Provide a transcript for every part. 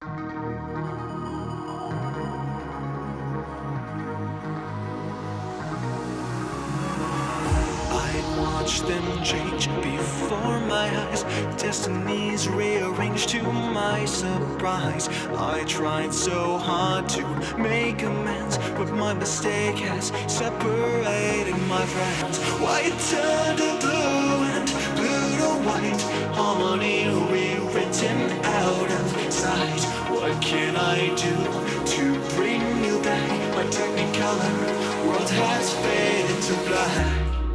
Watch them change before my eyes. Destinies rearranged to my surprise. I tried so hard to make amends, but my mistake has separated my friends. White turned to blue and blue to white. Harmony rewritten out of sight. What can I do to bring you back? My technicolor world has faded to black.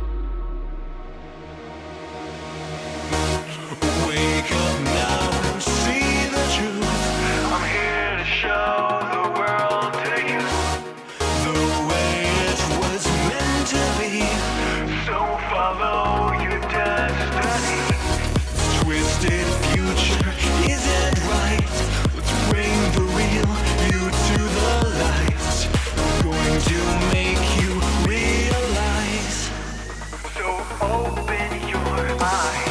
Wake up now and see the truth. I'm here to show the world to you the way it was meant to be. So follow your destiny. This twisted future isn't right. Let's bring the real you to the light. I'm going to make you realize. So open your eyes.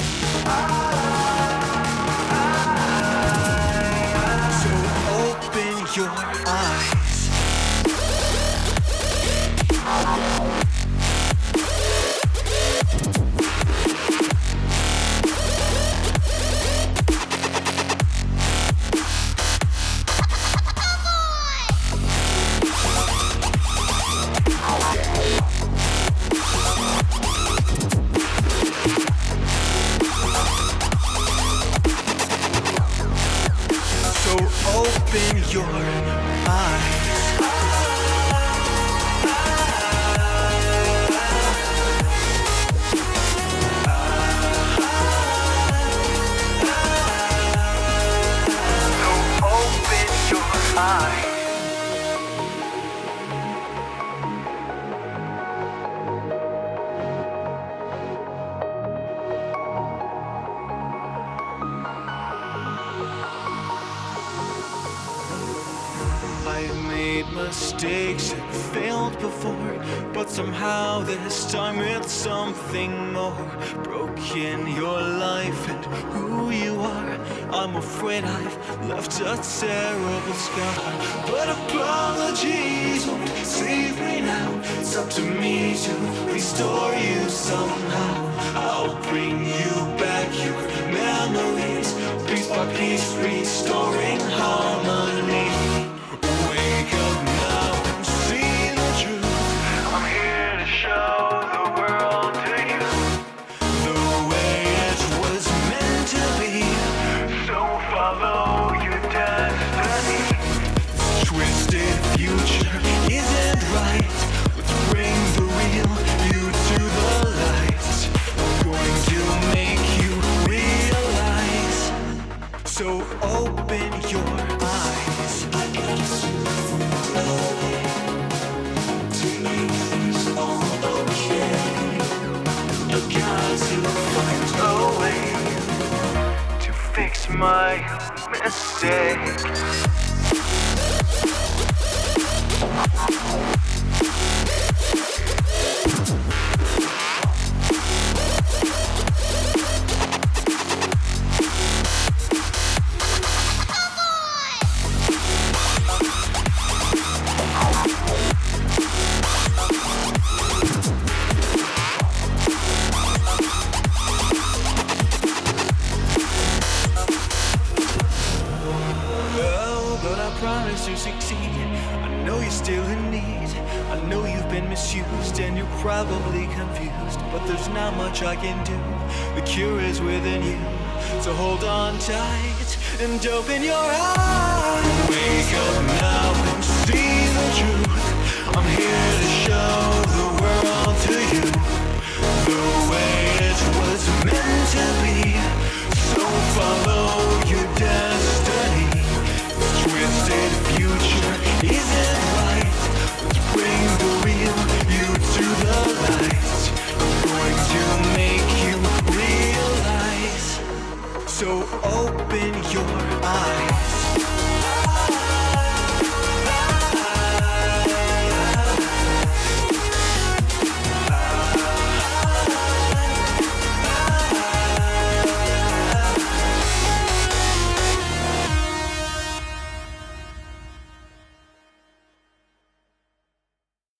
Your eyes. So open your eyes. I've made mistakes and failed before, but somehow this time it's something more. Broken your life and who you are. I'm afraid I've left a terrible scar, but apologies won't save me now. It's up to me to restore you somehow. I'll bring you back your memories, piece by piece, restoring harmony. Wake up now and see the truth. I'm here to show the world to you the way it was meant to be. So follow your destiny. This twisted future isn't right. Let's bring the real you to the light. I'm going to make you realize. So open your eyes. To make things all okay, I got to find a way to fix my mistakes. Promise to succeed. I know you're still in need. I know you've been misused and you're probably confused, but there's not much I can do. The cure is within you, so hold on tight and open your eyes. Wake up now and see the truth. I'm here to show the world to you the way it was meant to be. So follow your destiny.